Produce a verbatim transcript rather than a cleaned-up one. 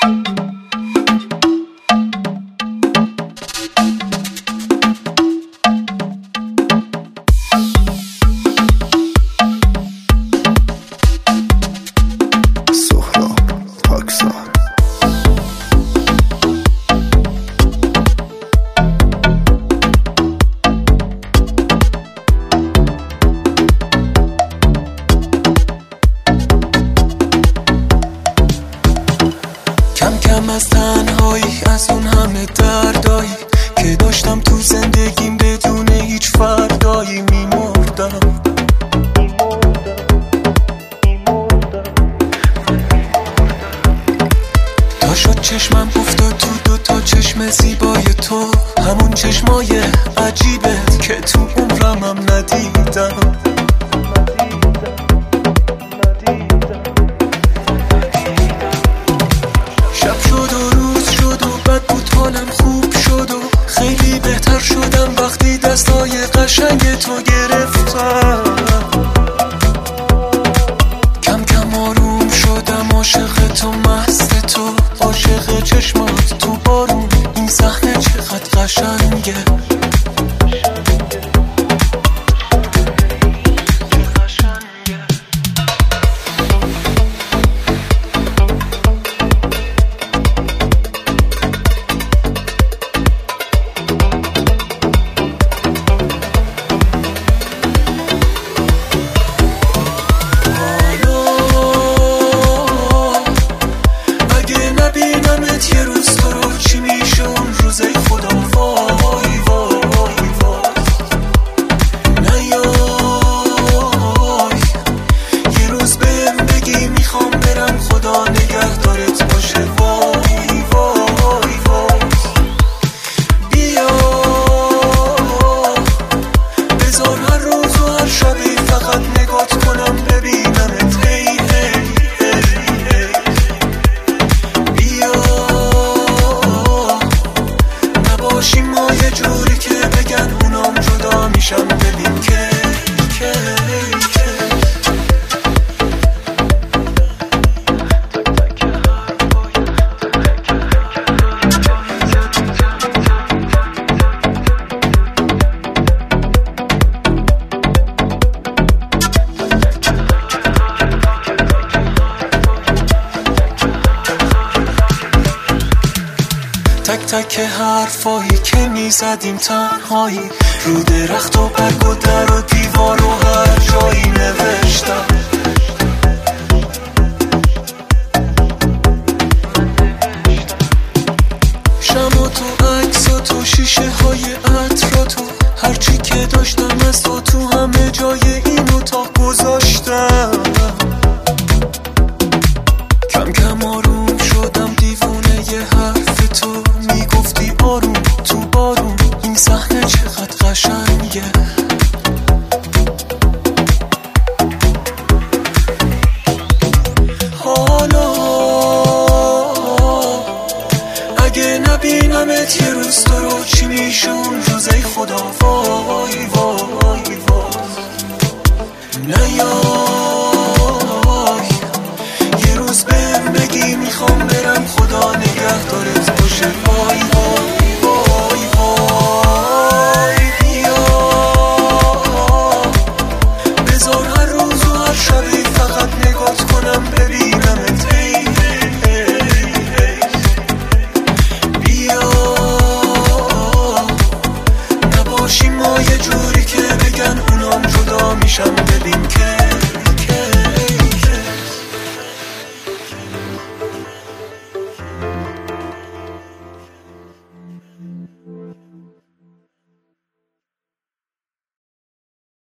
از تنهایی، از اون همه دردایی که داشتم تو زندگیم بدون هیچ فردایی میمردم. تا شد چشمم افتاد تو دو تا چشم زیبای تو، همون چشمای عجیبت که تو عمرم هم ندیدم. خیلی بهتر شدم وقتی دستای قشنگ تو گرفتم. کم کم آروم شدم، عاشق تو، مست تو، عاشق چشمات تو بارون. این صحنه چقدر قشنگه. تک تک حرفایی که میزدیم تنهایی، رو درخت و برگ و در و دیوار و هر جایی نوشتم. شمع تو، عکس تو، شیشه های عطر تو، هرچی که داشتم از تو تو همه جای این اتاق گذاشتم. کم کم آروم شدم، دیوونه ی حرف تو، میگفتی آروم تو بارون. این صحنه چقدر قشنگه. حالا اگه نبینمت یه روز تو رو، چی میشه اون روزای خدا؟ وای وای وای نیای یه روز بهم بگی میخوام برم، خدا نگهدارت باشه. وای وای وای وای بیا، بذار هر روز و هر شبی فقط نگات کنم ببینمت. ای ای ای بیا، نباشیم ما یه جوری که بگن اونام جدا میشن. ببین که